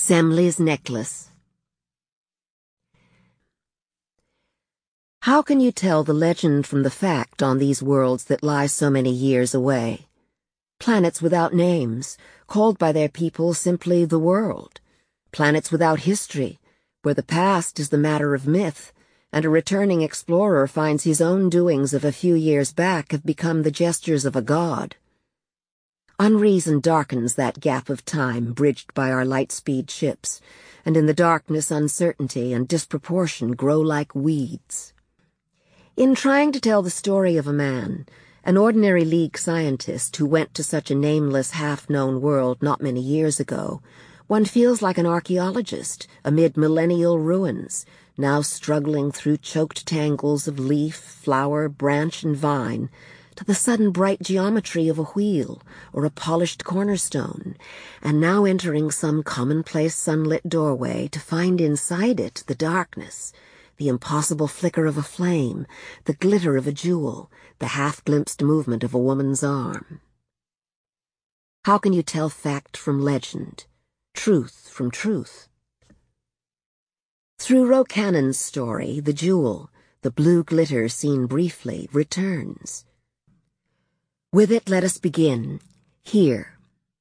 Semli's necklace. How can you tell the legend from the fact on these worlds that lie so many years away? Planets without names, called by their people simply the world. Planets without history, where the past is the matter of myth, and a returning explorer finds his own doings of a few years back have become the gestures of a god. Unreason darkens that gap of time bridged by our light-speed ships, and in the darkness uncertainty and disproportion grow like weeds. In trying to tell the story of a man, an ordinary League scientist who went to such a nameless, half-known world not many years ago, one feels like an archaeologist amid millennial ruins, now struggling through choked tangles of leaf, flower, branch, and vine, to the sudden bright geometry of a wheel or a polished cornerstone, and now entering some commonplace sunlit doorway to find inside it the darkness, the impossible flicker of a flame, the glitter of a jewel, the half-glimpsed movement of a woman's arm. How can you tell fact from legend, truth from truth? Through Rocannon's story, the jewel, the blue glitter seen briefly, returns. With it, let us begin, here.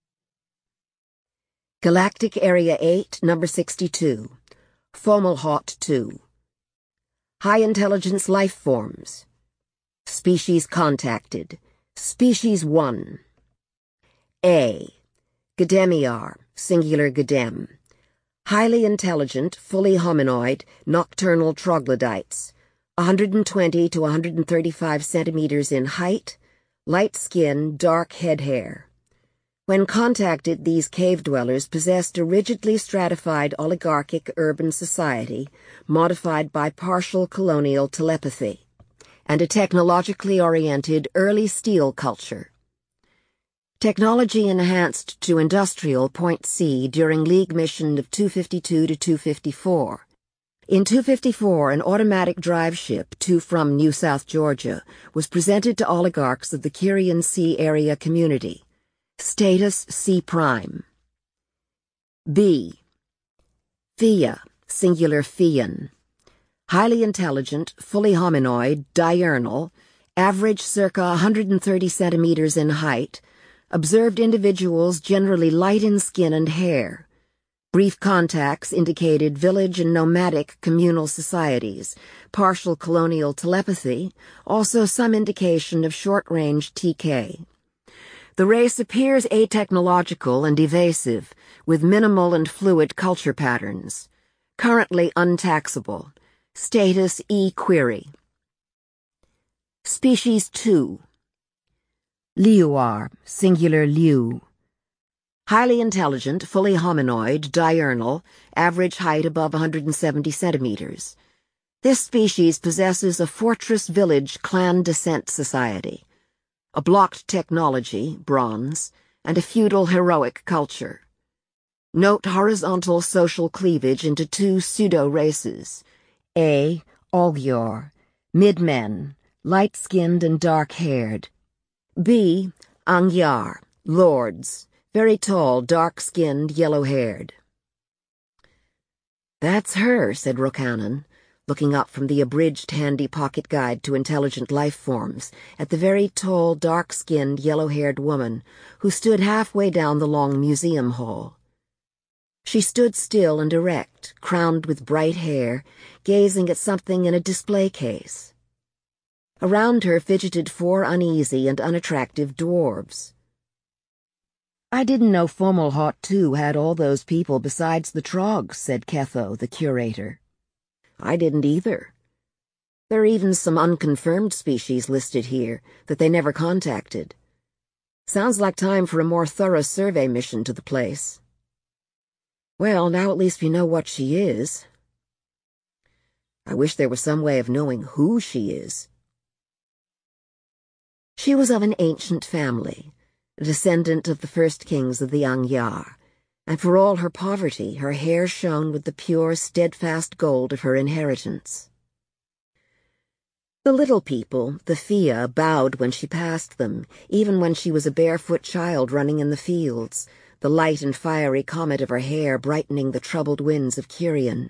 Galactic Area 8, Number 62, Fomalhaut 2. High intelligence life forms. Species contacted. Species 1. A. Gedemiar, singular Gedem. Highly intelligent, fully hominoid, nocturnal troglodytes. 120 to 135 centimeters in height, light skin, dark head hair. When contacted, these cave-dwellers possessed a rigidly stratified oligarchic urban society modified by partial colonial telepathy, and a technologically oriented early steel culture. Technology enhanced to industrial point C during League mission of 252 to 254. In 254, an automatic drive ship to from New South Georgia was presented to oligarchs of the Kyrian Sea area community. Status C prime. B. Thea, singular Thean. Highly intelligent, fully hominoid, diurnal, average circa 130 centimeters in height, observed individuals generally light in skin and hair. Brief contacts indicated village and nomadic communal societies, partial colonial telepathy, also some indication of short-range TK. The race appears atechnological and evasive, with minimal and fluid culture patterns. Currently untaxable. Status E query. Species 2. Liuar, singular Liu. Highly intelligent, fully hominoid, diurnal, average height above 170 centimeters. This species possesses a fortress village clan descent society, a blocked technology, bronze, and a feudal heroic culture. Note horizontal social cleavage into two pseudo-races. A. Olgior, mid-men, light-skinned and dark-haired. B. Angyar, lords, very tall, dark-skinned, yellow-haired. "That's her," said Rocannon, looking up from the abridged handy pocket guide to intelligent life forms at the very tall, dark-skinned, yellow-haired woman who stood halfway down the long museum hall. She stood still and erect, crowned with bright hair, gazing at something in a display case. Around her fidgeted 4 uneasy and unattractive dwarves. "I didn't know Fomalhaut 2 had all those people besides the Trogs," said Ketho, the curator. "I didn't either. There are even some unconfirmed species listed here that they never contacted. Sounds like time for a more thorough survey mission to the place." "Well, now at least we know what she is. I wish there was some way of knowing who she is." She was of an ancient family, a descendant of the first kings of the Angyar, and for all her poverty, her hair shone with the pure, steadfast gold of her inheritance. The little people, the Thea, bowed when she passed them, even when she was a barefoot child running in the fields, the light and fiery comet of her hair brightening the troubled winds of Kirian.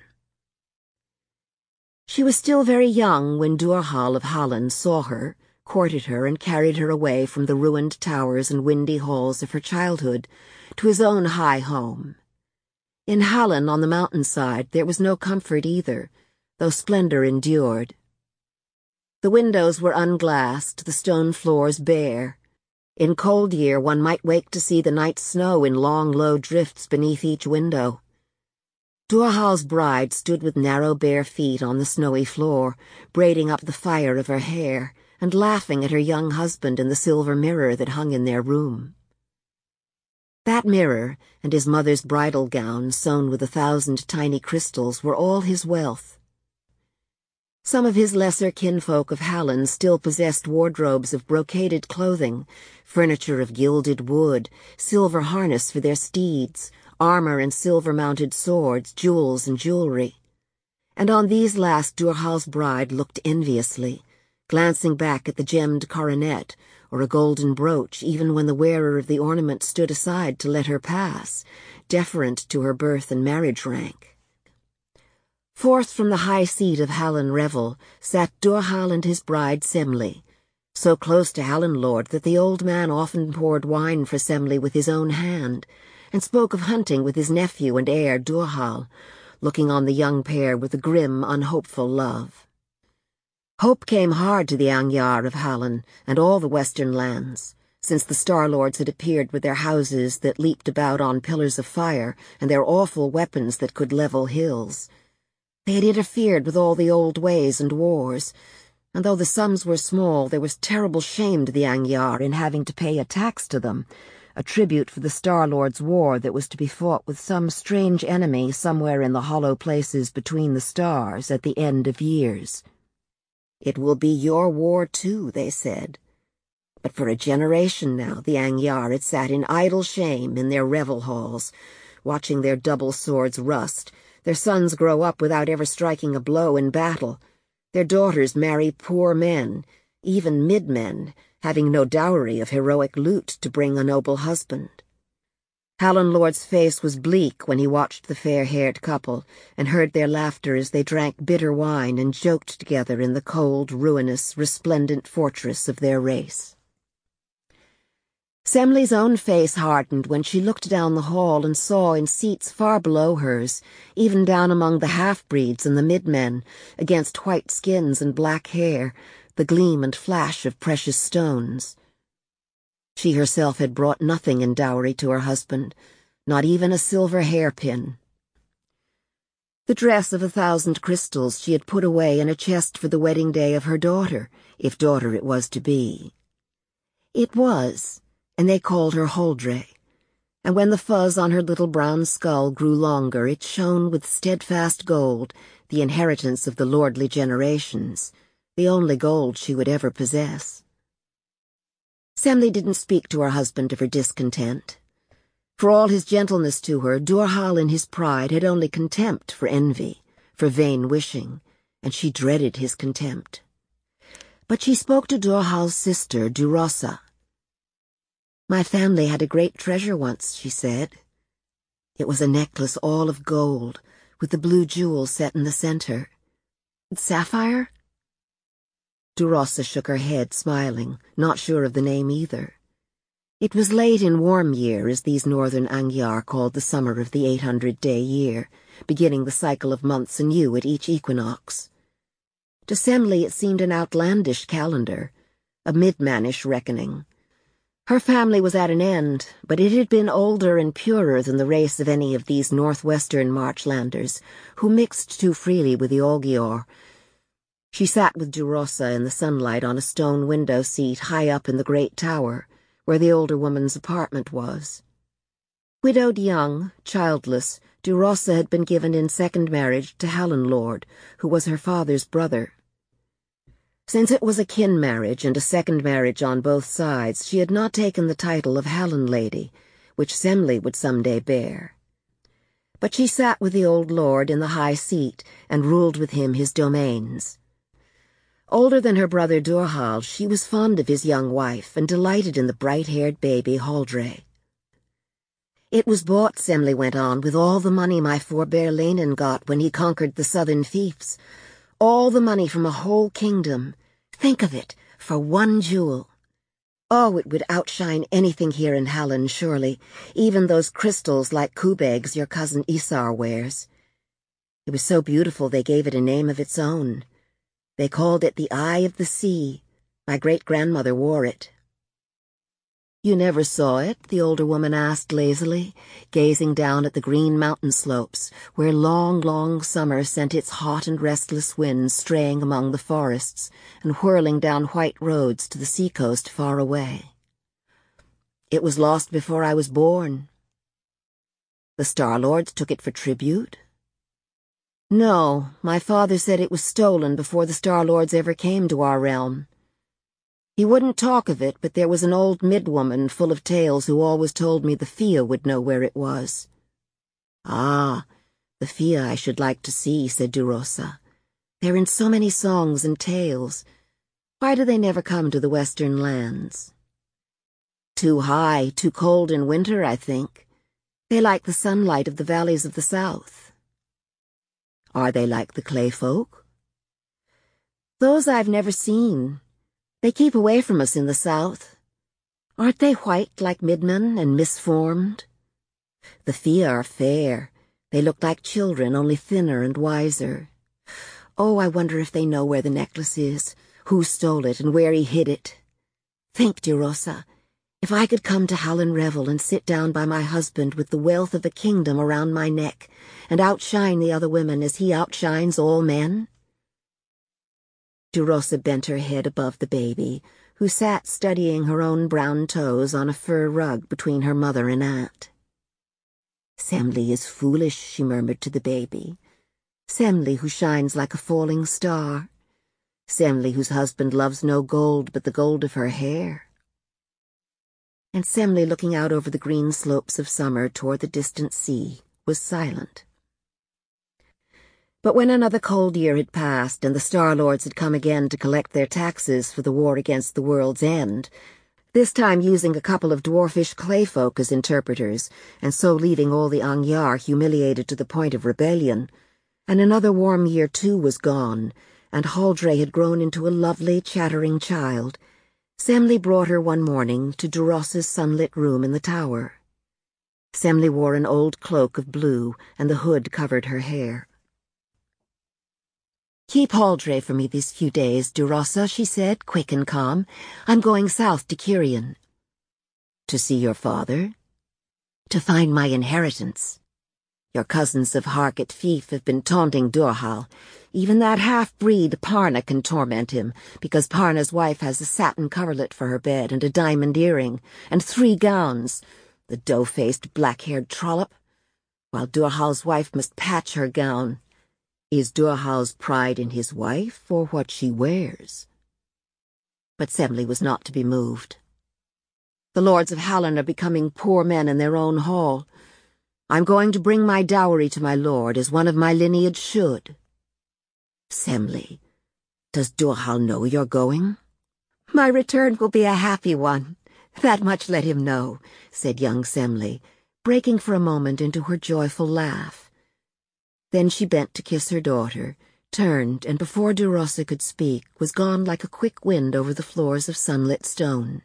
She was still very young when Durhal of Hallan saw her, courted her, and carried her away from the ruined towers and windy halls of her childhood to his own high home. In Hallan on the mountainside there was no comfort either, though splendor endured. The windows were unglassed, the stone floors bare. In cold year one might wake to see the night snow in long, low drifts beneath each window. Durhal's bride stood with narrow bare feet on the snowy floor, braiding up the fire of her hair, and laughing at her young husband in the silver mirror that hung in their room. That mirror, and his mother's bridal gown sewn with 1,000 tiny crystals, were all his wealth. Some of his lesser kinfolk of Hallan still possessed wardrobes of brocaded clothing, furniture of gilded wood, silver harness for their steeds, armor and silver-mounted swords, jewels and jewelry. And on these last Durhal's bride looked enviously, glancing back at the gemmed coronet or a golden brooch even when the wearer of the ornament stood aside to let her pass, deferent to her birth and marriage rank. Forth from the high seat of Hallan Revel sat Durhal and his bride Semele, so close to Hallan Lord that the old man often poured wine for Semele with his own hand, and spoke of hunting with his nephew and heir Durhal, looking on the young pair with a grim, unhopeful love. Hope came hard to the Angyar of Hallan and all the western lands, since the Star-Lords had appeared with their houses that leaped about on pillars of fire and their awful weapons that could level hills. They had interfered with all the old ways and wars, and though the sums were small, there was terrible shame to the Angyar in having to pay a tax to them, a tribute for the Star-Lord's war that was to be fought with some strange enemy somewhere in the hollow places between the stars at the end of years. It will be your war too, they said. But for a generation now the Angyar had sat in idle shame in their revel halls, watching their double swords rust, their sons grow up without ever striking a blow in battle, their daughters marry poor men, even mid-men, having no dowry of heroic loot to bring a noble husband. Hallan Lord's face was bleak when he watched the fair-haired couple and heard their laughter as they drank bitter wine and joked together in the cold, ruinous, resplendent fortress of their race. Semele's own face hardened when she looked down the hall and saw in seats far below hers, even down among the half-breeds and the mid-men, against white skins and black hair, the gleam and flash of precious stones. She herself had brought nothing in dowry to her husband, not even a silver hairpin. The dress of 1,000 crystals she had put away in a chest for the wedding day of her daughter, if daughter it was to be. It was, and they called her Holdre, and when the fuzz on her little brown skull grew longer it shone with steadfast gold, the inheritance of the lordly generations, the only gold she would ever possess. Semele didn't speak to her husband of her discontent. For all his gentleness to her, Durhal in his pride had only contempt for envy, for vain wishing, and she dreaded his contempt. But she spoke to Durhal's sister, Durossa. "My family had a great treasure once," she said. It was a necklace all of gold, with the blue jewel set in the center. "Sapphire?" Durossa shook her head, smiling, not sure of the name either. It was late in warm year, as these northern Angyar called the summer of the 800-day year, beginning the cycle of months anew at each equinox. To Semele it seemed an outlandish calendar, a mid-manish reckoning. Her family was at an end, but it had been older and purer than the race of any of these northwestern Marchlanders, who mixed too freely with the Olgior. She sat with Durossa in the sunlight on a stone window seat high up in the great tower, where the older woman's apartment was. Widowed young, childless, Durossa had been given in second marriage to Hallan Lord, who was her father's brother. Since it was a kin marriage and a second marriage on both sides, she had not taken the title of Hallan Lady, which Semele would some day bear. But she sat with the old lord in the high seat and ruled with him his domains. Older than her brother Durhal, she was fond of his young wife and delighted in the bright-haired baby Holdre. It was bought, Semele went on, with all the money my forebear Lenin got when he conquered the southern fiefs. All the money from a whole kingdom. Think of it, for one jewel. Oh, it would outshine anything here in Hallen, surely, even those crystals like Kubeg's your cousin Isar wears. It was so beautiful they gave it a name of its own. They called it the Eye of the Sea. My great-grandmother wore it. You never saw it? The older woman asked lazily, gazing down at the green mountain slopes, where long, long summer sent its hot and restless winds straying among the forests and whirling down white roads to the seacoast far away. It was lost before I was born. The Star-Lords took it for tribute? No, my father said it was stolen before the Star-Lords ever came to our realm. He wouldn't talk of it, but there was an old midwoman full of tales who always told me the Fia would know where it was. Ah, the Fia I should like to see, said Durosa. They're in so many songs and tales. Why do they never come to the western lands? Too high, too cold in winter, I think. They like the sunlight of the valleys of the south. Are they like the clay folk? Those I've never seen. They keep away from us in the south. Aren't they white like Midman and misformed? The Fia are fair. They look like children, only thinner and wiser. Oh, I wonder if they know where the necklace is, who stole it, and where he hid it. Think, Durosa, if I could come to Hallen Revel and sit down by my husband with the wealth of a kingdom around my neck, and outshine the other women as he outshines all men. Durosa bent her head above the baby, who sat studying her own brown toes on a fur rug between her mother and aunt. Semele is foolish, she murmured to the baby. Semele who shines like a falling star. Semele whose husband loves no gold but the gold of her hair. And Semele, looking out over the green slopes of summer toward the distant sea, was silent. But when another cold year had passed and the Star-Lords had come again to collect their taxes for the war against the world's end, this time using a couple of dwarfish clayfolk as interpreters, and so leaving all the Angyar humiliated to the point of rebellion, and another warm year too was gone, and Haldre had grown into a lovely, chattering child, Semele brought her one morning to Durosa's sunlit room in the tower. Semele wore an old cloak of blue, and the hood covered her hair. "Keep Haldre for me these few days, Durosa," she said, quick and calm. "I'm going south to Kirian." "To see your father?" "To find my inheritance. Your cousins of Harkat Fief have been taunting Durhal. Even that half-breed Parna can torment him, because Parna's wife has a satin coverlet for her bed and a diamond earring, and 3 gowns, the dough-faced, black-haired trollop, while Durhal's wife must patch her gown. Is Durhal's pride in his wife, or what she wears?" But Semele was not to be moved. "The lords of Hallen are becoming poor men in their own hall. I'm going to bring my dowry to my lord, as one of my lineage should." "Semele, does Durhal know you're going?" "My return will be a happy one. That much let him know," said young Semele, breaking for a moment into her joyful laugh. Then she bent to kiss her daughter, turned, and before Durosa could speak, was gone like a quick wind over the floors of sunlit stone.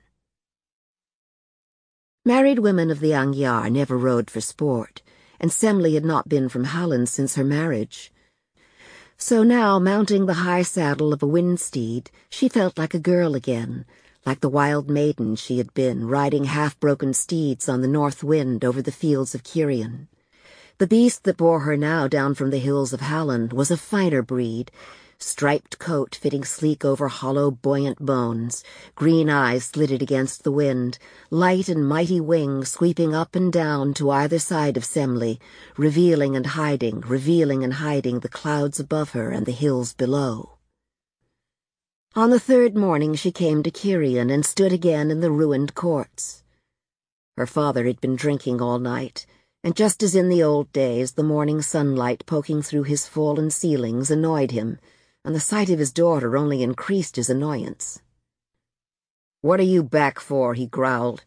Married women of the Angyar never rode for sport, and Semele had not been from Hallen since her marriage. So now, mounting the high saddle of a wind steed, she felt like a girl again, like the wild maiden she had been, riding half-broken steeds on the north wind over the fields of Kirian. The beast that bore her now down from the hills of Hallen was a finer breed, striped coat fitting sleek over hollow, buoyant bones, green eyes slitted against the wind, light and mighty wings sweeping up and down to either side of Semele, revealing and hiding the clouds above her and the hills below. On the 3rd morning she came to Kirian and stood again in the ruined courts. Her father had been drinking all night, and just as in the old days, the morning sunlight poking through his fallen ceilings annoyed him, and the sight of his daughter only increased his annoyance. "What are you back for?" he growled.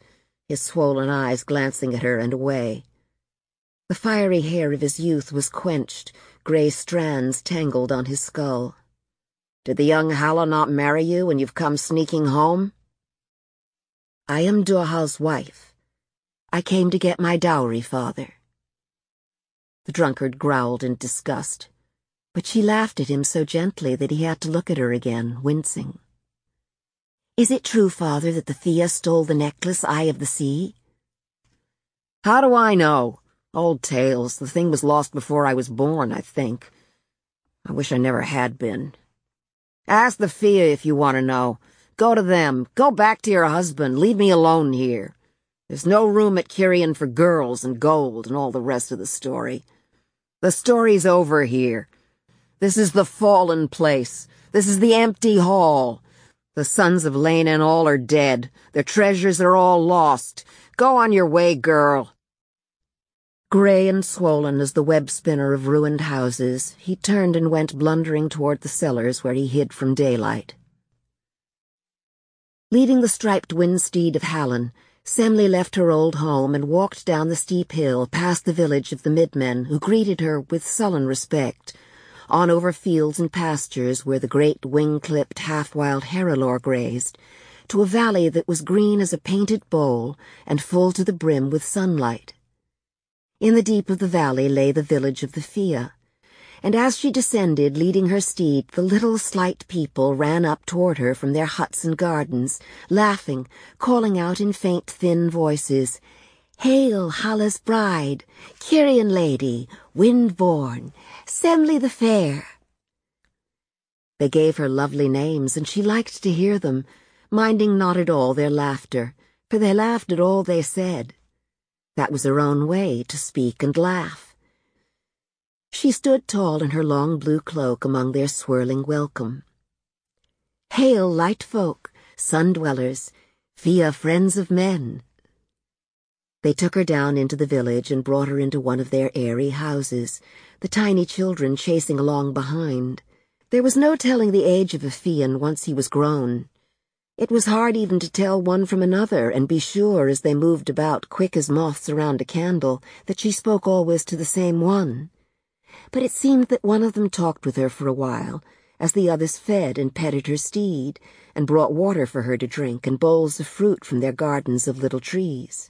his swollen eyes glancing at her and away. The fiery hair of his youth was quenched, grey strands tangled on his skull. "Did the young Halla not marry you and you've come sneaking home?" "I am Durhal's wife. I came to get my dowry, father." The drunkard growled in disgust, but she laughed at him so gently that he had to look at her again, wincing. "Is it true, father, that the Fia stole the necklace, Eye of the Sea?" "How do I know? Old tales. The thing was lost before I was born, I think. I wish I never had been. Ask the Fia if you want to know. Go to them. Go back to your husband. Leave me alone here. There's no room at Kirian for girls and gold and all the rest of the story. The story's over here. This is the fallen place. This is the empty hall. The sons of Lena and all are dead. Their treasures are all lost. Go on your way, girl." Grey and swollen as the web spinner of ruined houses, he turned and went blundering toward the cellars where he hid from daylight. Leading the striped wind-steed of Hallen, Semele left her old home and walked down the steep hill past the village of the Midmen, who greeted her with sullen respect, on over fields and pastures where the great wing-clipped half-wild Haralor grazed, to a valley that was green as a painted bowl and full to the brim with sunlight. In the deep of the valley lay the village of the Fia, and as she descended, leading her steed, the little slight people ran up toward her from their huts and gardens, laughing, calling out in faint, thin voices, "Hail, Halla's bride, Kirian lady, wind-born, Semele the fair." They gave her lovely names, and she liked to hear them, minding not at all their laughter, for they laughed at all they said. That was her own way, to speak and laugh. She stood tall in her long blue cloak among their swirling welcome. "Hail, light folk, sun-dwellers, Fia friends of men." They took her down into the village and brought her into one of their airy houses, the tiny children chasing along behind. There was no telling the age of a Fian once he was grown. It was hard even to tell one from another and be sure, as they moved about quick as moths around a candle, that she spoke always to the same one. But it seemed that one of them talked with her for a while, as the others fed and petted her steed, and brought water for her to drink and bowls of fruit from their gardens of little trees.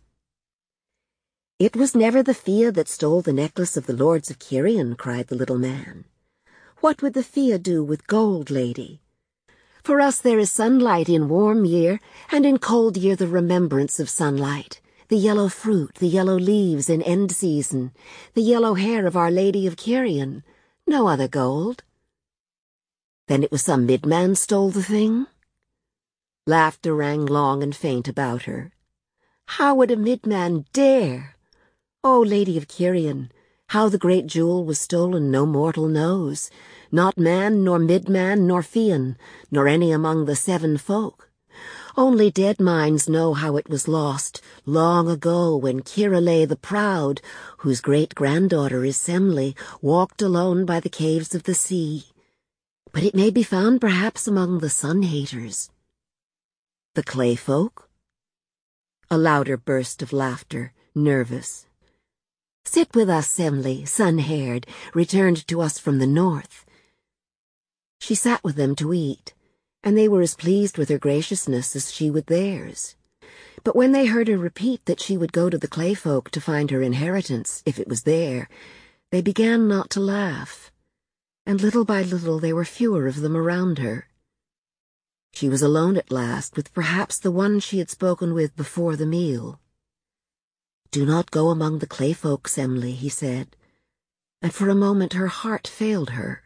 "It was never the Fia that stole the necklace of the lords of Kirian," cried the little man. "What would the Fia do with gold, lady? For us there is sunlight in warm year, and in cold year the remembrance of sunlight, the yellow fruit, the yellow leaves in end season, the yellow hair of Our Lady of Kirian, no other gold." "Then it was some midman stole the thing?" Laughter rang long and faint about her. "How would a midman dare? O Lady of Kirian, how the great jewel was stolen no mortal knows, not man, nor midman, nor Fian, nor any among the 7 folk. Only dead minds know how it was lost, long ago when Kirale the Proud, whose great-granddaughter is Semele, walked alone by the caves of the sea. But it may be found perhaps among the sun-haters." "The clay folk?" A louder burst of laughter, nervous. "Sit with us, Semele, sun-haired, returned to us from the north." She sat with them to eat, and they were as pleased with her graciousness as she with theirs. But when they heard her repeat that she would go to the clay folk to find her inheritance, if it was there, they began not to laugh, and little by little there were fewer of them around her. She was alone at last with perhaps the one she had spoken with before the meal. "Do not go among the clay folk, Semele," he said, and for a moment her heart failed her.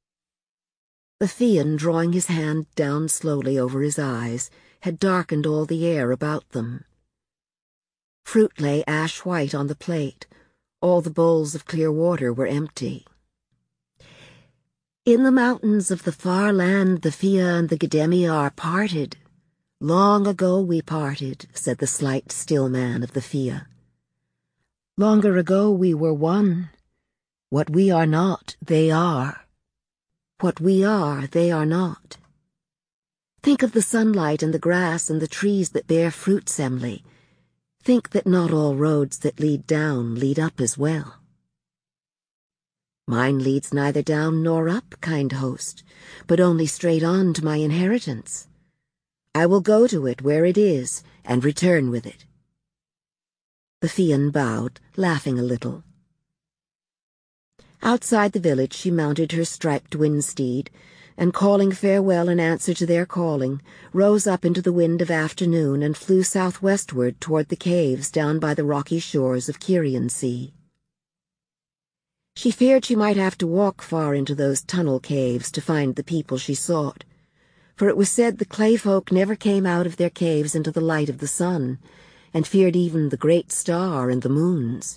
The Fian, drawing his hand down slowly over his eyes, had darkened all the air about them. Fruit lay ash-white on the plate. All the bowls of clear water were empty. "In the mountains of the far land the Fia and the Gedemi are parted. Long ago we parted," said the slight, still man of the Fia. "Longer ago we were one. What we are not, they are. What we are, they are not. Think of the sunlight and the grass and the trees that bear fruit, Semele. think that not all roads that lead down lead up as well. Mine leads neither down nor up, kind host, but only straight on to my inheritance. I will go to it where it is, and return with it." The Fian bowed, laughing a little. Outside the village she mounted her striped wind steed, and calling farewell in answer to their calling, rose up into the wind of afternoon and flew southwestward toward the caves down by the rocky shores of Kirian Sea. She feared she might have to walk far into those tunnel caves to find the people she sought, for it was said the clay folk never came out of their caves into the light of the sun, and feared even the great star and the moons.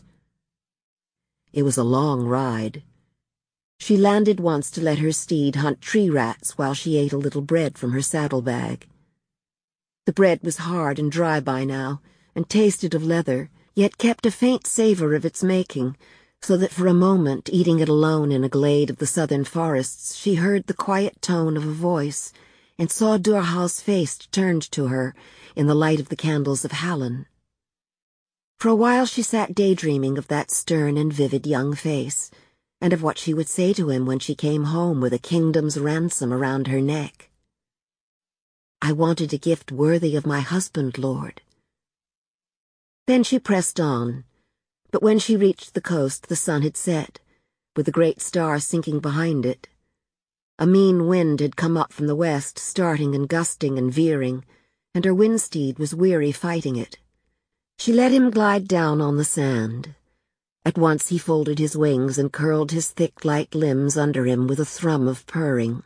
It was a long ride. She landed once to let her steed hunt tree rats while she ate a little bread from her saddlebag. The bread was hard and dry by now, and tasted of leather, yet kept a faint savor of its making, so that for a moment, eating it alone in a glade of the southern forests, she heard the quiet tone of a voice, and saw Durhal's face turned to her in the light of the candles of Hallen. For a while she sat daydreaming of that stern and vivid young face, and of what she would say to him when she came home with a kingdom's ransom around her neck. "I wanted a gift worthy of my husband, Lord." Then she pressed on, but when she reached the coast the sun had set, with the great star sinking behind it. A mean wind had come up from the west, starting and gusting and veering, and her wind steed was weary fighting it. She let him glide down on the sand. At once he folded his wings and curled his thick, light limbs under him with a thrum of purring.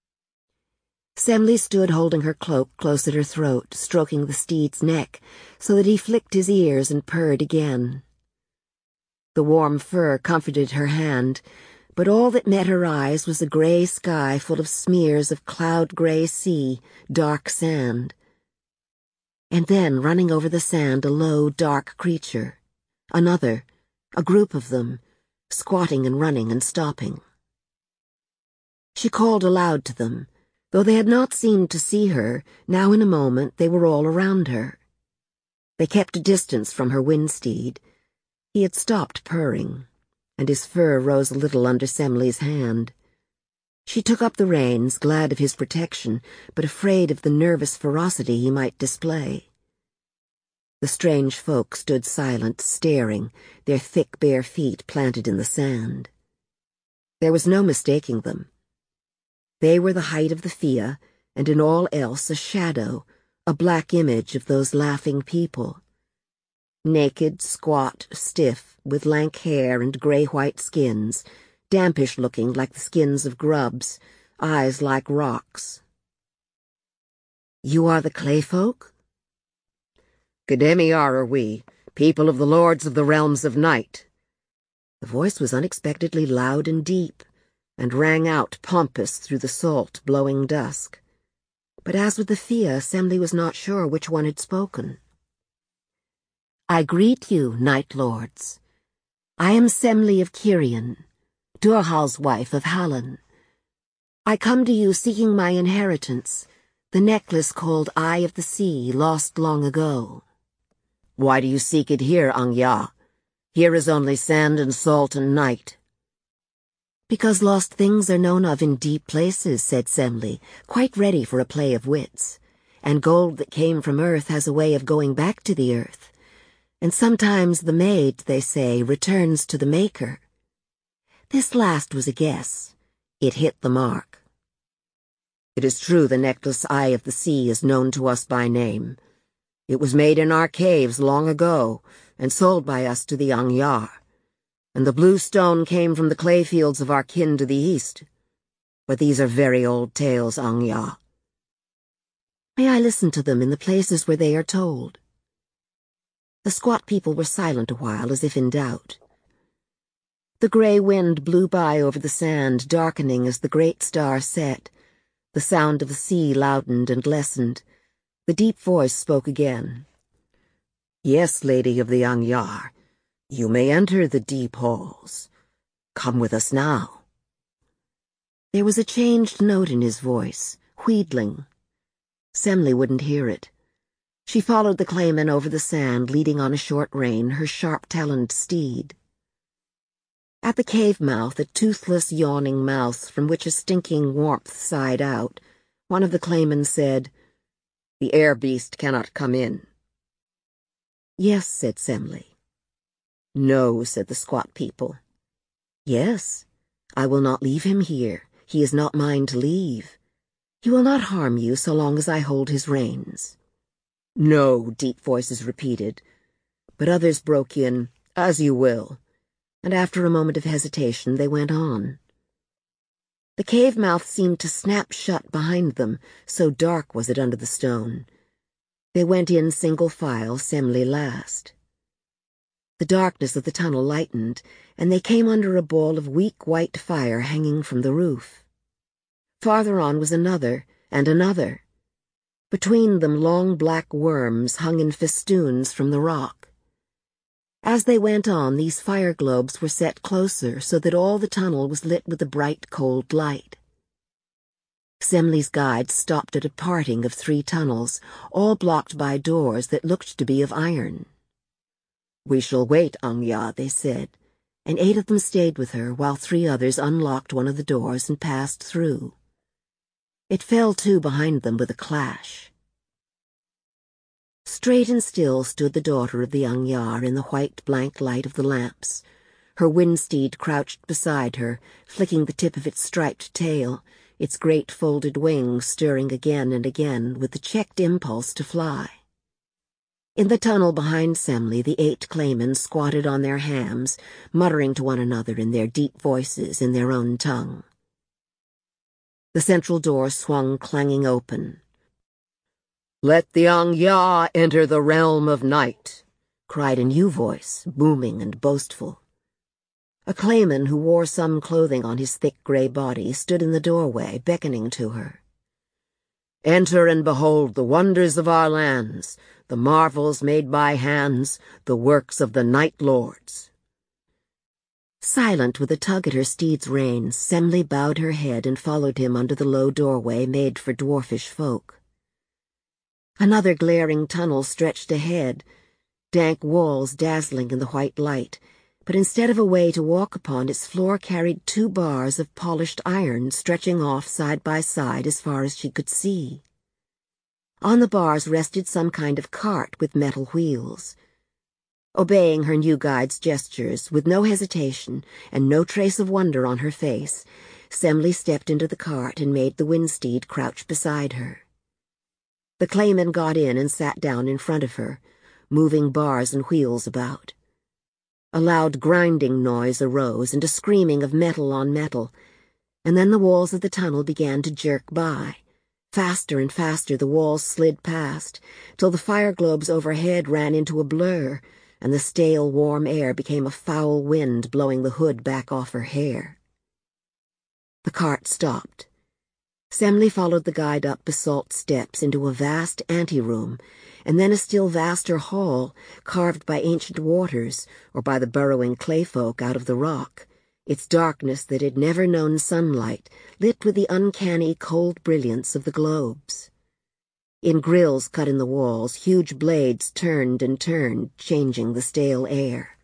Semele stood holding her cloak close at her throat, stroking the steed's neck, so that he flicked his ears and purred again. The warm fur comforted her hand, but all that met her eyes was a gray sky full of smears of cloud-gray sea, dark sand. And then, running over the sand, a low, dark creature. Another, a group of them, squatting and running and stopping. She called aloud to them. Though they had not seemed to see her, now in a moment they were all around her. They kept a distance from her wind steed. He had stopped purring, and his fur rose a little under Semele's hand. She took up the reins, glad of his protection, but afraid of the nervous ferocity he might display. The strange folk stood silent, staring, their thick bare feet planted in the sand. There was no mistaking them. They were the height of the Fia, and in all else a shadow, a black image of those laughing people. Naked, squat, stiff, with lank hair and gray-white skins, dampish-looking like the skins of grubs, eyes like rocks. "You are the clay folk?" "Gedemiar are we, people of the lords of the realms of night." The voice was unexpectedly loud and deep, and rang out pompous through the salt, blowing dusk. But as with the Fia, Semele was not sure which one had spoken. "I greet you, night lords. I am Semele of Kirian, Durhal's wife of Hallen. I come to you seeking my inheritance, the necklace called Eye of the Sea, lost long ago." "Why do you seek it here, Angya? Here is only sand and salt and night." "Because lost things are known of in deep places," said Semele, quite ready for a play of wits. "And gold that came from earth has a way of going back to the earth. And sometimes the maid, they say, returns to the maker." This last was a guess. It hit the mark. "It is true the necklace Eye of the Sea is known to us by name. It was made in our caves long ago, and sold by us to the Angyar. And the blue stone came from the clay fields of our kin to the east. But these are very old tales, Angya." "May I listen to them in the places where they are told?" The squat people were silent a while, as if in doubt. The gray wind blew by over the sand, darkening as the great star set. The sound of the sea loudened and lessened. The deep voice spoke again. "Yes, lady of the Angyar. You may enter the deep halls. Come with us now." There was a changed note in his voice, wheedling. Semele wouldn't hear it. She followed the clayman over the sand, leading on a short rein her sharp-taloned steed. At the cave mouth, a toothless, yawning mouth from which a stinking warmth sighed out, one of the claymen said, "The air beast cannot come in." "Yes," said Semele. "No," said the squat people. "Yes, I will not leave him here. He is not mine to leave. He will not harm you so long as I hold his reins." "No," deep voices repeated, but others broke in, "As you will," and after a moment of hesitation they went on. The cave mouth seemed to snap shut behind them, so dark was it under the stone. They went in single file, Semele last. The darkness of the tunnel lightened, and they came under a ball of weak white fire hanging from the roof. Farther on was another, and another. Between them long black worms hung in festoons from the rock. As they went on, these fire globes were set closer so that all the tunnel was lit with a bright, cold light. Semele's guide stopped at a parting of 3 tunnels, all blocked by doors that looked to be of iron. "We shall wait, Anya," they said, and 8 of them stayed with her while 3 others unlocked one of the doors and passed through. It fell to behind them with a clash. Straight and still stood the daughter of the Anyar in the white blank light of the lamps. Her wind-steed crouched beside her, flicking the tip of its striped tail, its great folded wings stirring again and again with the checked impulse to fly. In the tunnel behind Semele, the 8 claymen squatted on their hams, muttering to one another in their deep voices in their own tongue. The central door swung clanging open. "Let the Anya enter the realm of night," cried a new voice, booming and boastful. A clayman who wore some clothing on his thick gray body stood in the doorway, beckoning to her. "Enter and behold the wonders of our lands, the marvels made by hands, the works of the night lords." Silent with a tug at her steed's reins, Semele bowed her head and followed him under the low doorway made for dwarfish folk. Another glaring tunnel stretched ahead, dank walls dazzling in the white light, but instead of a way to walk upon, its floor carried 2 bars of polished iron stretching off side by side as far as she could see. On the bars rested some kind of cart with metal wheels. Obeying her new guide's gestures, with no hesitation and no trace of wonder on her face, Semele stepped into the cart and made the wind-steed crouch beside her. The clayman got in and sat down in front of her, moving bars and wheels about. A loud grinding noise arose and a screaming of metal on metal, and then the walls of the tunnel began to jerk by. Faster and faster the walls slid past, till the fire globes overhead ran into a blur, and the stale, warm air became a foul wind blowing the hood back off her hair. The cart stopped. Semele followed the guide up basalt steps into a vast anteroom, and then a still vaster hall, carved by ancient waters or by the burrowing clayfolk out of the rock, its darkness that had never known sunlight lit with the uncanny cold brilliance of the globes. In grills cut in the walls, huge blades turned and turned, changing the stale air.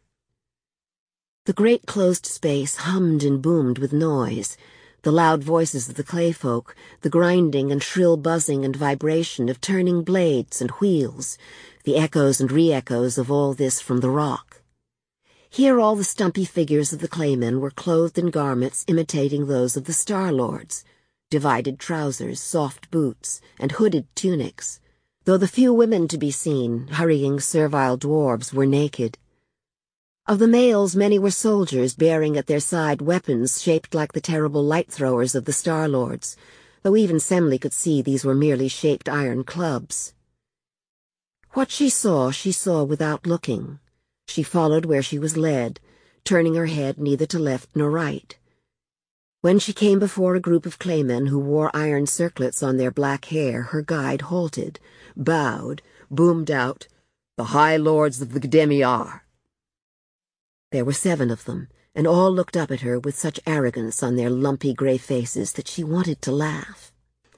The great closed space hummed and boomed with noise, the loud voices of the clayfolk, the grinding and shrill buzzing and vibration of turning blades and wheels, the echoes and re-echoes of all this from the rock. Here all the stumpy figures of the claymen were clothed in garments imitating those of the Star Lords, divided trousers, soft boots, and hooded tunics, though the few women to be seen, hurrying servile dwarves, were naked. Of the males, many were soldiers bearing at their side weapons shaped like the terrible light-throwers of the Star Lords, though even Semele could see these were merely shaped iron clubs. What she saw without looking. She followed where she was led, turning her head neither to left nor right. When she came before a group of claymen who wore iron circlets on their black hair, her guide halted, bowed, boomed out, "The High Lords of the Gdemiar." There were 7 of them, and all looked up at her with such arrogance on their lumpy gray faces that she wanted to laugh.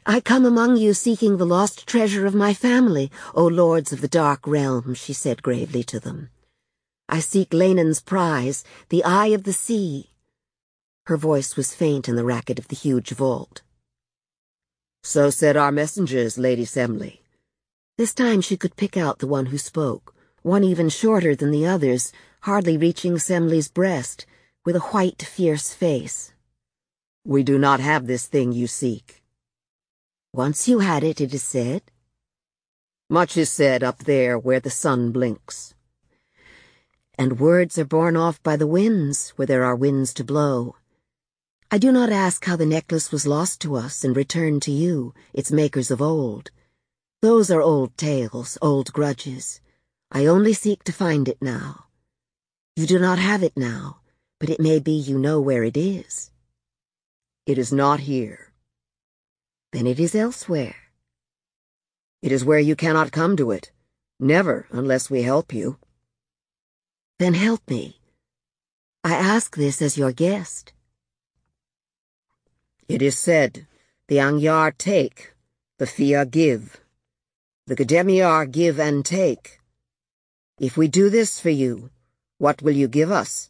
I come among you seeking the lost treasure of my family, O lords of the dark realm, she said gravely to them. I seek Leinon's prize, the Eye of the Sea. Her voice was faint in the racket of the huge vault. So said our messengers, Lady Semele. This time she could pick out the one who spoke, one even shorter than the others, hardly reaching Semele's breast, with a white, fierce face. We do not have this thing you seek. Once you had it, it is said. Much is said up there where the sun blinks. And words are borne off by the winds, where there are winds to blow. I do not ask how the necklace was lost to us and returned to you, its makers of old. Those are old tales, old grudges. I only seek to find it now. You do not have it now, but it may be you know where it is. It is not here. Then it is elsewhere. It is where you cannot come to it. Never, unless we help you. Then help me. I ask this as your guest. It is said, the Anyar take, the Fia give. The Gedemiar give and take. If we do this for you, what will you give us?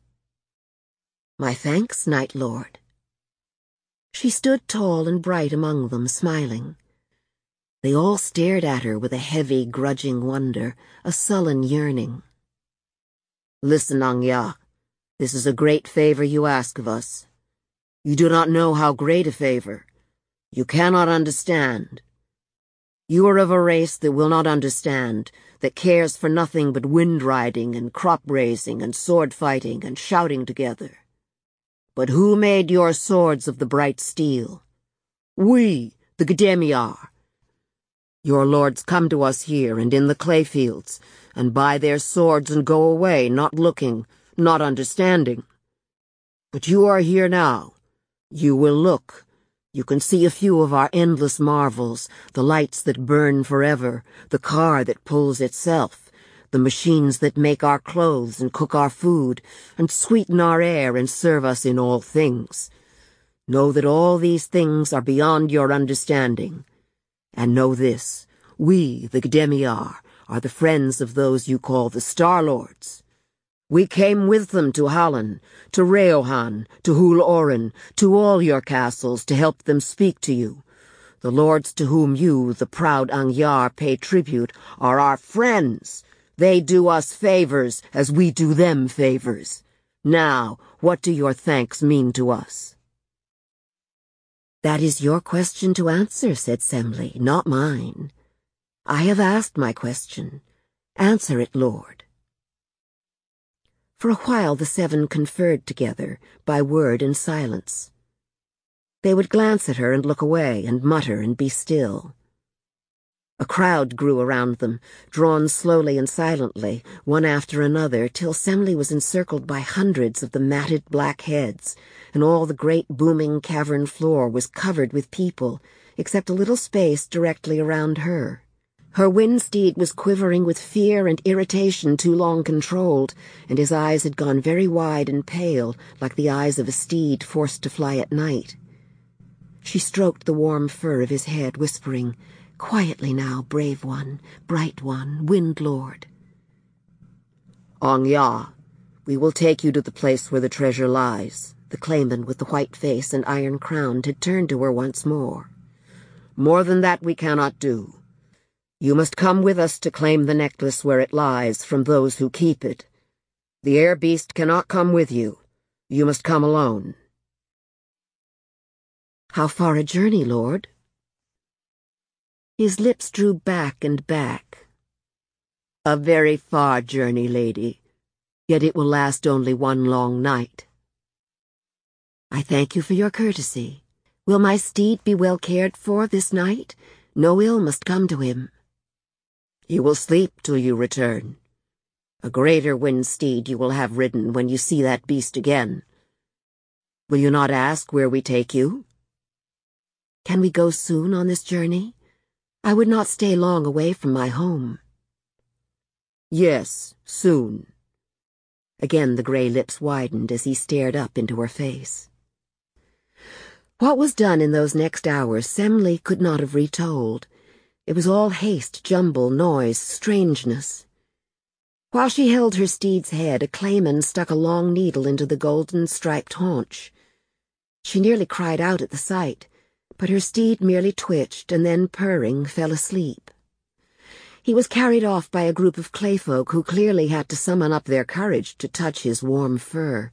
My thanks, Night Lord. She stood tall and bright among them, smiling. They all stared at her with a heavy, grudging wonder, a sullen yearning. Listen, Anya, this is a great favor you ask of us. You do not know how great a favor. You cannot understand. You are of a race that will not understand, that cares for nothing but wind riding and crop raising and sword fighting and shouting together. But who made your swords of the bright steel? We, the Gedemiar. Your lords come to us here and in the clay fields, and buy their swords and go away, not looking, not understanding. But you are here now. You will look. You can see a few of our endless marvels, the lights that burn forever, the car that pulls itself, the machines that make our clothes and cook our food, and sweeten our air and serve us in all things. Know that all these things are beyond your understanding. And know this, we, the Gedemiar, are the friends of those you call the Star-Lords. We came with them to Hallan, to Reohan, to Hul Oren, to all your castles to help them speak to you. The lords to whom you, the proud Anyar, pay tribute are our friends. They do us favors as we do them favors. Now, what do your thanks mean to us? That is your question to answer, said Semele, not mine. I have asked my question. Answer it, Lord. For a while the seven conferred together, by word and silence. They would glance at her and look away, and mutter and be still. A crowd grew around them, drawn slowly and silently, one after another, till Semele was encircled by hundreds of the matted black heads, and all the great booming cavern floor was covered with people, except a little space directly around her. Her wind steed was quivering with fear and irritation too long controlled, and his eyes had gone very wide and pale, like the eyes of a steed forced to fly at night. She stroked the warm fur of his head, whispering, "Quietly now, brave one, bright one, wind lord." Anya, we will take you to the place where the treasure lies. The claimant with the white face and iron crown had turned to her once more. More than that we cannot do. You must come with us to claim the necklace where it lies from those who keep it. The air beast cannot come with you. You must come alone. How far a journey, Lord? His lips drew back and back. A very far journey, lady, yet it will last only one long night. I thank you for your courtesy. Will my steed be well cared for this night? No ill must come to him. You will sleep till you return. A greater wind steed you will have ridden when you see that beast again. Will you not ask where we take you? Can we go soon on this journey? I would not stay long away from my home. Yes, soon. Again the gray lips widened as he stared up into her face. What was done in those next hours, Semele could not have retold. It was all haste, jumble, noise, strangeness. While she held her steed's head, a clayman stuck a long needle into the golden-striped haunch. She nearly cried out at the sight, but her steed merely twitched and then, purring, fell asleep. He was carried off by a group of clayfolk who clearly had to summon up their courage to touch his warm fur.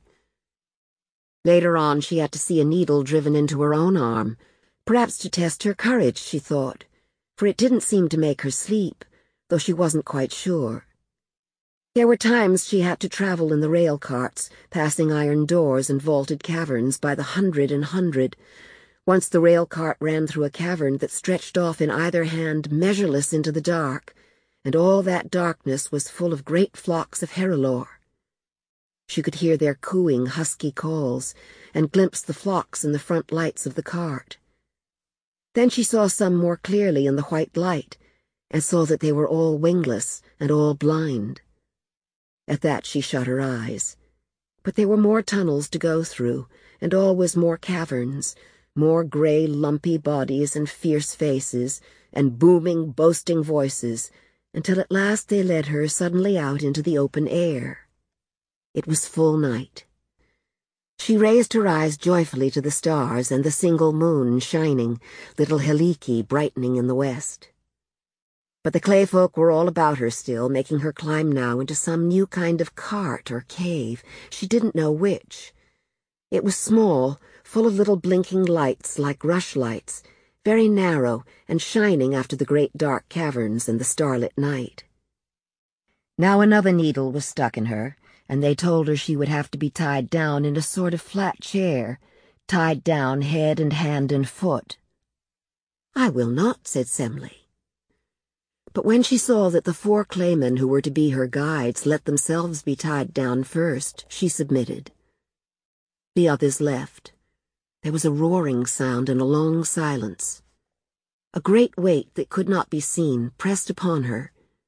Later on, she had to see a needle driven into her own arm, perhaps to test her courage, she thought, for it didn't seem to make her sleep, though she wasn't quite sure. There were times she had to travel in the rail carts, passing iron doors and vaulted caverns by the hundred. Once the rail cart ran through a cavern that stretched off in either hand measureless into the dark, and all that darkness was full of great flocks of Herrilor. She could hear their cooing, husky calls, and glimpse the flocks in the front lights of the cart. Then she saw some more clearly in the white light, and saw that they were all wingless and all blind. At that she shut her eyes. But there were more tunnels to go through, and always more caverns, more gray, lumpy bodies and fierce faces, and booming, boasting voices, until at last they led her suddenly out into the open air. It was full night. She raised her eyes joyfully to the stars and the single moon shining, little Helike brightening in the west. But the clayfolk were all about her still, making her climb now into some new kind of cart or cave, she didn't know which. It was small, full of little blinking lights like rushlights, very narrow and shining after the great dark caverns and the starlit night. Now another needle was stuck in her, and they told her she would have to be tied down in a sort of flat chair, tied down head and hand and foot. "I will not," said Semele. But when she saw that the 4 claymen who were to be her guides let themselves be tied down first, she submitted. The others left. There was a roaring sound and a long silence. A great weight that could not be seen pressed upon her.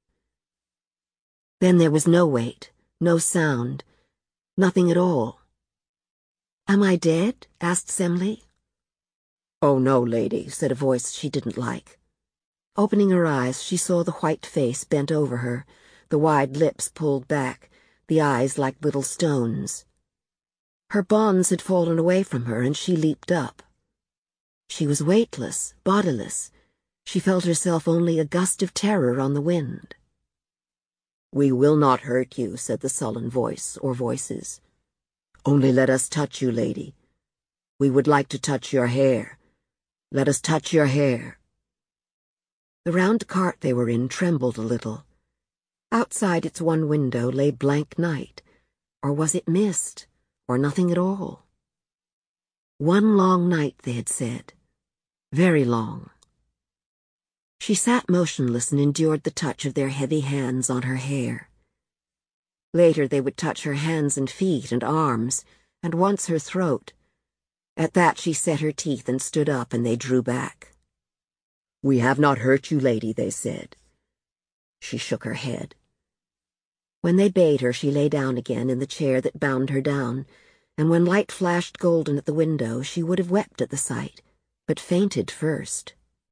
Then there was no weight, no sound, nothing at all. "Am I dead?" asked Semele. "Oh, no, lady," said a voice she didn't like. Opening her eyes, she saw the white face bent over her, the wide lips pulled back, the eyes like little stones. Her bonds had fallen away from her, and she leaped up. She was weightless, bodiless. She felt herself only a gust of terror on the wind. "We will not hurt you," said the sullen voice, or voices. "Only let us touch you, lady. We would like to touch your hair. Let us touch your hair." The round cart they were in trembled a little. Outside its one window lay blank night, or was it mist, or nothing at all? One long night, they had said. Very long. She sat motionless and endured the touch of their heavy hands on her hair. Later they would touch her hands and feet and arms, and once her throat. At that she set her teeth and stood up, and they drew back. "We have not hurt you, lady," they said. She shook her head. When they bade her, she lay down again in the chair that bound her down, and when light flashed golden at the window, she would have wept at the sight, but fainted first.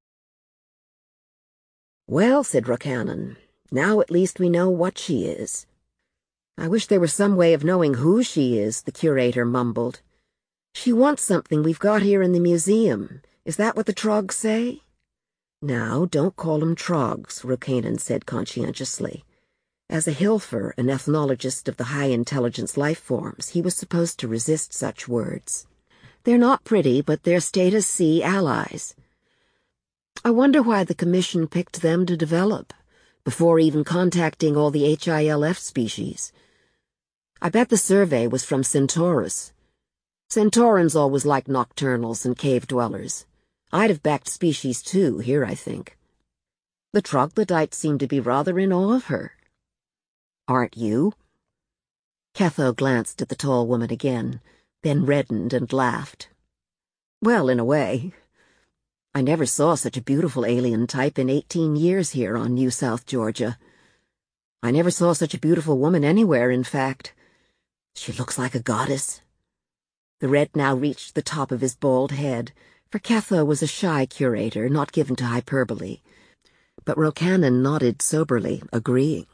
"Well," said Rokanan, "now at least we know what she is." "I wish there was some way of knowing who she is," the curator mumbled. "She wants something we've got here in the museum. Is that what the trogs say?" "Now, don't call 'em trogs," Rokanan said conscientiously. As a Hilfer, an ethnologist of the high-intelligence life forms, he was supposed to resist such words. "They're not pretty, but they're Status C allies. I wonder why the Commission picked them to develop, before even contacting all the HILF species. I bet the survey was from Centaurus. Centaurans always liked nocturnals and cave-dwellers. I'd have backed species 2 here, I think. The troglodytes seem to be rather in awe of her. Aren't you?" Ketho glanced at the tall woman again, then reddened and laughed. "Well, in a way. I never saw such a beautiful alien type in 18 years here on New South Georgia. I never saw such a beautiful woman anywhere, in fact. She looks like a goddess. The red now reached the top of his bald head, for Ketho was a shy curator, not given to hyperbole. But Rokanan nodded soberly, agreeing.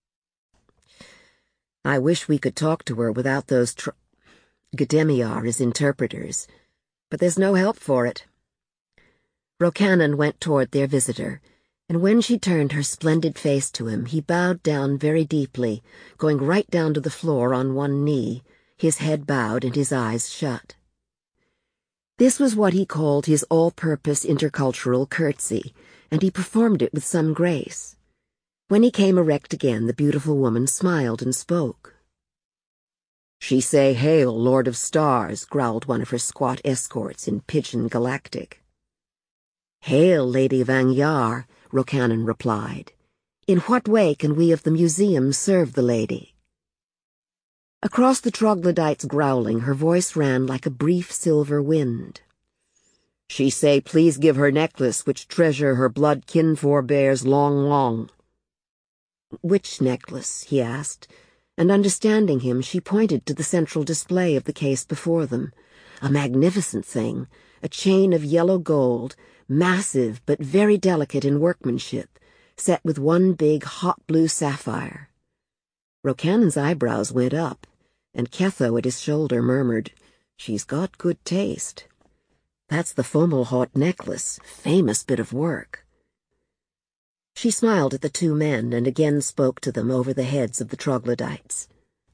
I wish we could talk to her without those Gedemiar as interpreters, but there's no help for it. Rokanan went toward their visitor, and when she turned her splendid face to him, he bowed down very deeply, going right down to the floor on one knee, his head bowed and his eyes shut. This was what he called his all-purpose intercultural curtsy, and he performed it with some grace. When he came erect again, the beautiful woman smiled and spoke. "She say, 'Hail, Lord of Stars,'" growled one of her squat escorts in Pidgin Galactic. "Hail, Lady Vangyar," Rokanan replied. "In what way can we of the museum serve the lady?" Across the troglodyte's growling, her voice ran like a brief silver wind. "She say, please give her necklace which treasure her blood kin forebears long. "Which necklace?" he asked, and understanding him, she pointed to the central display of the case before them. A magnificent thing, a chain of yellow gold, massive but very delicate in workmanship, set with one big hot blue sapphire. Rokanan's eyebrows went up, and Ketho at his shoulder murmured, "She's got good taste." "That's the Fomalhaut necklace, famous bit of work." She smiled at the two men and again spoke to them over the heads of the troglodytes.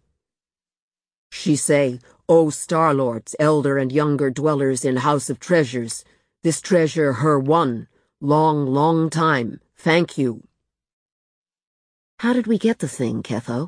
"She say, 'O Starlords, elder and younger dwellers in House of Treasures, this treasure her won, long time, thank you.'" "How did we get the thing, Ketho?"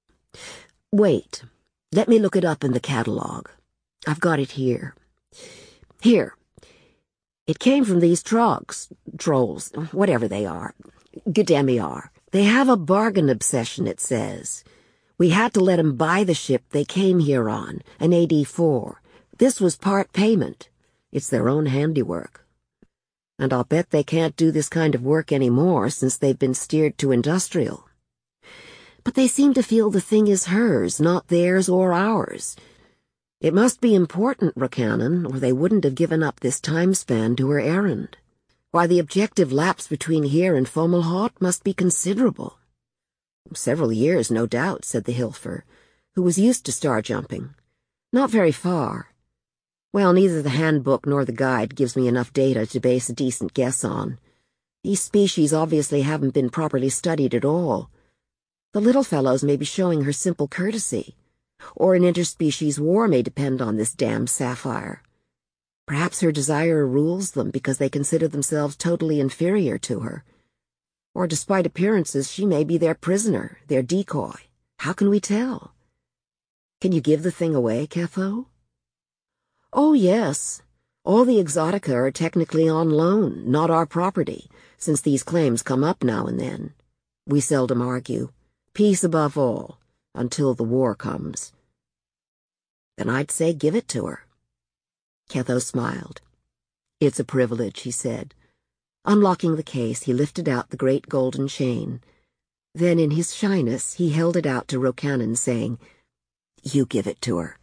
"Wait, let me look it up in the catalog. I've got it here. Here. It came from these trolls, whatever they are. Gedemiar. They have a bargain obsession, it says. We had to let 'em buy the ship they came here on, an AD-4. This was part payment. It's their own handiwork. And I'll bet they can't do this kind of work anymore since they've been steered to industrial. But they seem to feel the thing is hers, not theirs or ours. It must be important, Rokanan, or they wouldn't have given up this time span to her errand. Why, the objective lapse between here and Fomalhaut must be considerable." "Several years, no doubt," said the Hilfer, who was used to star jumping. "Not very far. Well, neither the handbook nor the guide gives me enough data to base a decent guess on. These species obviously haven't been properly studied at all. The little fellows may be showing her simple courtesy, or an interspecies war may depend on this damned sapphire. Perhaps her desire rules them because they consider themselves totally inferior to her. Or despite appearances, she may be their prisoner, their decoy. How can we tell? Can you give the thing away, Ketho?" "Oh, yes. All the exotica are technically on loan, not our property, since these claims come up now and then. We seldom argue. Peace above all, until the war comes." "Then I'd say give it to her." Ketho smiled. "It's a privilege," he said. Unlocking the case, he lifted out the great golden chain. Then, in his shyness, he held it out to Rokanan, saying, "You give it to her."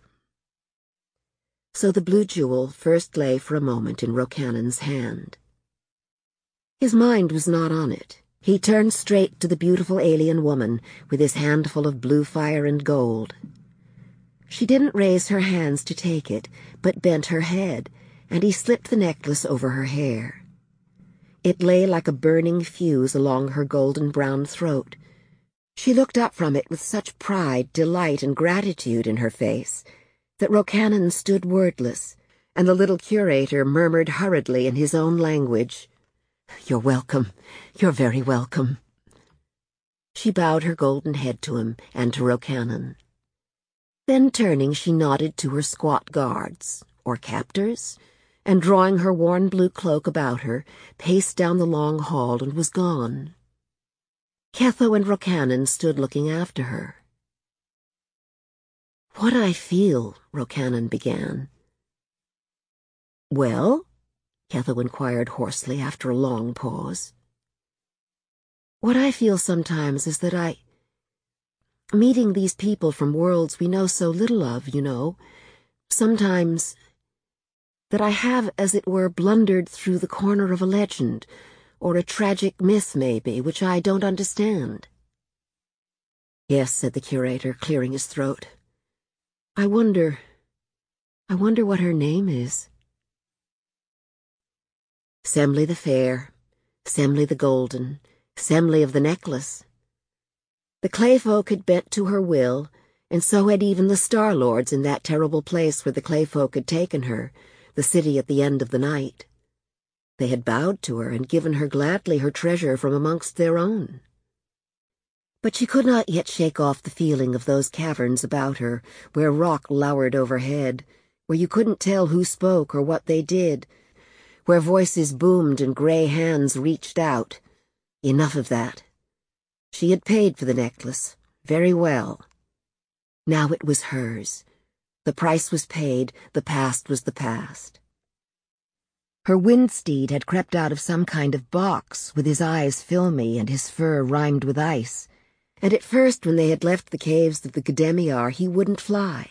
So the blue jewel first lay for a moment in Rokanan's hand. His mind was not on it. He turned straight to the beautiful alien woman with his handful of blue fire and gold. She didn't raise her hands to take it, but bent her head, and he slipped the necklace over her hair. It lay like a burning fuse along her golden-brown throat. She looked up from it with such pride, delight, and gratitude in her face that Rokanan stood wordless, and the little curator murmured hurriedly in his own language, "You're welcome. You're very welcome." She bowed her golden head to him and to Rokanan. Then turning, she nodded to her squat guards, or captors, and drawing her worn blue cloak about her, paced down the long hall and was gone. Ketho and Rokanan stood looking after her. "What I feel," Rokanan began. "Well?" Ketho inquired hoarsely after a long pause. "What I feel sometimes is that meeting these people from worlds we know so little of, you know, Sometimes that I have, as it were, blundered through the corner of a legend, or a tragic myth, maybe, which I don't understand." "Yes," said the curator, clearing his throat. I wonder what her name is." Semele the Fair, Semele the Golden, Semele of the Necklace. The Clayfolk had bent to her will, and so had even the Star-Lords in that terrible place where the Clayfolk had taken her, the city at the end of the night. They had bowed to her and given her gladly her treasure from amongst their own. But she could not yet shake off the feeling of those caverns about her, where rock lowered overhead, where you couldn't tell who spoke or what they did, where voices boomed and gray hands reached out. Enough of that. She had paid for the necklace, very well. Now it was hers. The price was paid, the past was the past. Her wind steed had crept out of some kind of box, with his eyes filmy and his fur rimed with ice, and at first when they had left the caves of the Gedemiar he wouldn't fly.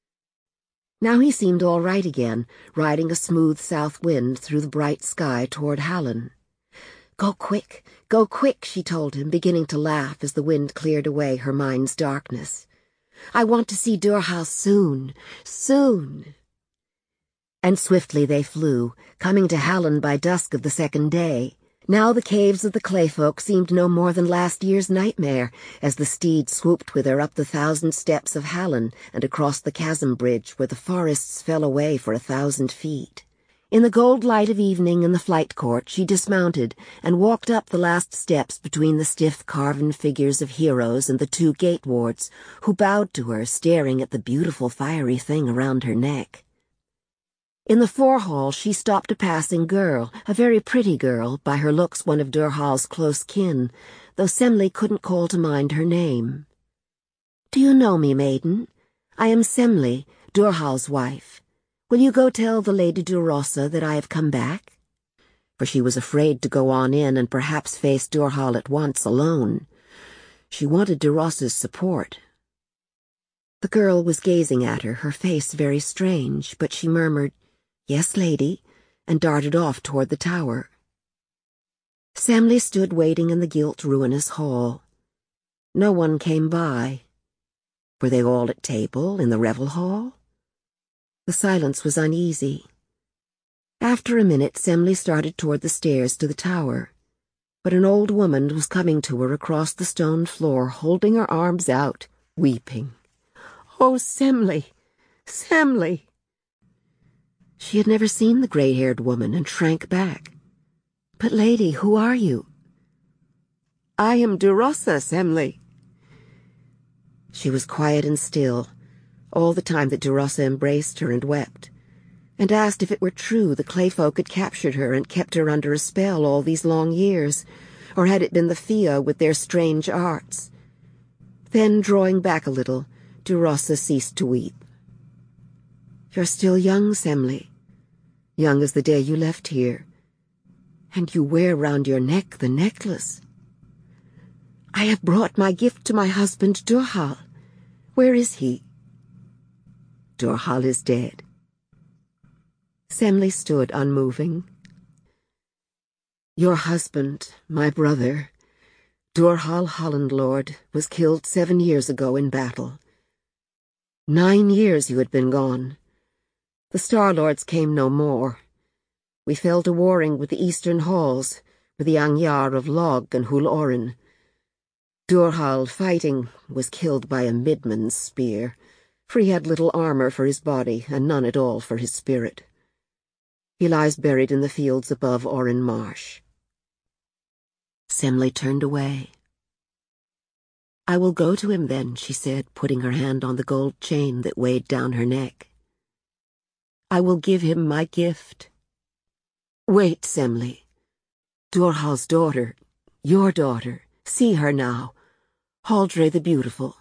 Now he seemed all right again, riding a smooth south wind through the bright sky toward Hallen. Go quick, she told him, beginning to laugh as the wind cleared away her mind's darkness. "I want to see Durhal soon, soon." And swiftly they flew, coming to Hallen by dusk of the second day. Now the caves of the Clayfolk seemed no more than last year's nightmare, as the steed swooped with her up the 1,000 steps of Hallen and across the chasm bridge where the forests fell away for 1,000 feet. In the gold light of evening in the flight court she dismounted and walked up the last steps between the stiff carven figures of heroes and the 2 gate wards, who bowed to her, staring at the beautiful fiery thing around her neck. In the forehall she stopped a passing girl, a very pretty girl, by her looks one of Durhal's close kin, though Semele couldn't call to mind her name. "Do you know me, maiden? I am Semele, Durhal's wife. Will you go tell the Lady Durossa that I have come back?" For she was afraid to go on in and perhaps face Durhal at once alone. She wanted Durossa's support. The girl was gazing at her, her face very strange, but she murmured, "Yes, lady," and darted off toward the tower. Semele stood waiting in the gilt ruinous hall. No one came by. Were they all at table in the revel hall? The silence was uneasy. After a minute, Semele started toward the stairs to the tower, but an old woman was coming to her across the stone floor, holding her arms out, weeping. "Oh, Semele, Semele!" She had never seen the gray-haired woman and shrank back. "But, lady, who are you?" "I am Durossa, Semele." She was quiet and still, all the time that Durossa embraced her and wept, and asked if it were true the Clayfolk had captured her and kept her under a spell all these long years, or had it been the Fia with their strange arts. Then, drawing back a little, Durossa ceased to weep. "You're still young, Semele, young as the day you left here, and you wear round your neck the necklace. I have brought my gift to my husband Durhal. Where is he?" "Durhal is dead." Semele stood unmoving. "Your husband, my brother, Durhal Hollandlord, was killed 7 years ago in battle. 9 years you had been gone. The Star-Lords came no more. We fell to warring with the Eastern Halls, with the Anyar of Log and Hul Orin. Durhal, fighting, was killed by a midman's spear, for he had little armor for his body and none at all for his spirit. He lies buried in the fields above Orin Marsh." Semele turned away. "I will go to him then," she said, putting her hand on the gold chain that weighed down her neck. "I will give him my gift." "Wait, Semele. Durhal's daughter, your daughter, see her now, Haldre the Beautiful."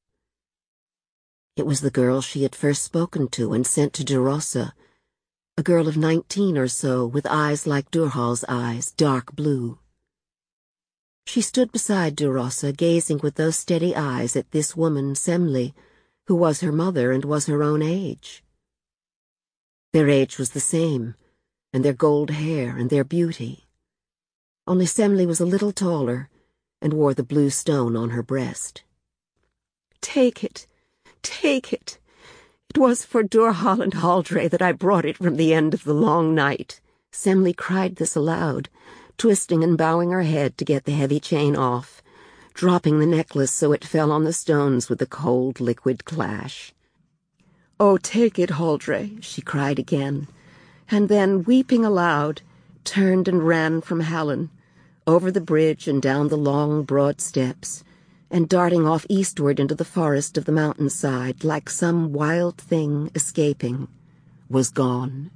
It was the girl she had first spoken to and sent to Durossa, a girl of 19 or so, with eyes like Durhal's eyes, dark blue. She stood beside Durossa, gazing with those steady eyes at this woman, Semele, who was her mother and was her own age. Their age was the same, and their gold hair and their beauty. Only Semele was a little taller and wore the blue stone on her breast. "Take it, take it. It was for Durhal and Haldre that I brought it from the end of the long night." Semele cried this aloud, twisting and bowing her head to get the heavy chain off, dropping the necklace so it fell on the stones with a cold, liquid clash. "Oh, take it, Haldre," she cried again, and then, weeping aloud, turned and ran from Hallen, over the bridge and down the long, broad steps, and darting off eastward into the forest of the mountainside like some wild thing escaping, was gone.